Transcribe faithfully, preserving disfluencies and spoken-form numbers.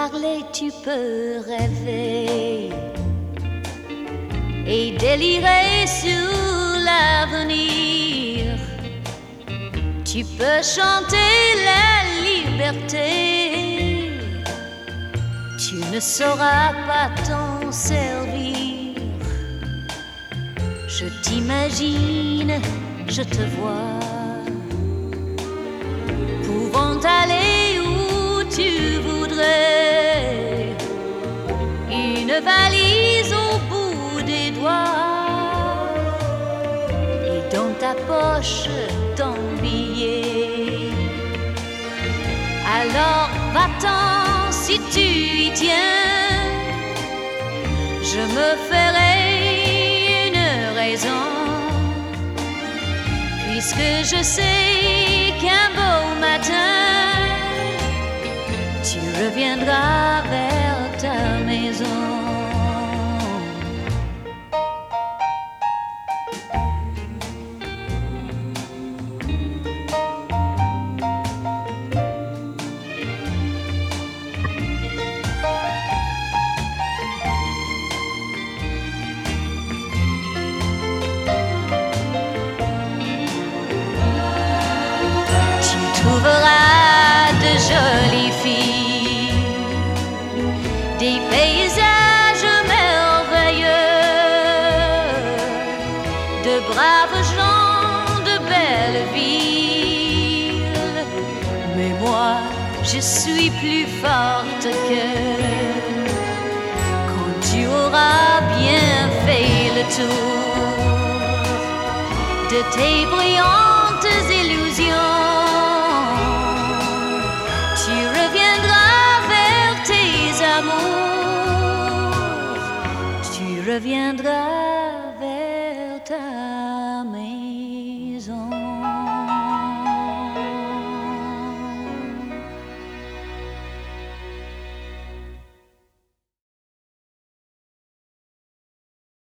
parler, tu peux rêver et délirer sur l'avenir. Tu peux chanter la liberté, tu ne sauras pas t'en servir. Je t'imagine, je te vois, pouvant aller où tu voudrais, une valise au bout des doigts, et dans ta poche ton billet. Alors va-t'en si tu y tiens, je me ferai une raison, puisque je sais qu'un beau matin tu reviendras vers ta maison. Tu trouveras de jolies filles, des paysages merveilleux, de braves gens, de belles villes. Mais moi, je suis plus forte qu'eux. Quand tu auras bien fait le tour de tes brillantes illusions, tu reviendras vers tes amours, tu reviendras vers ta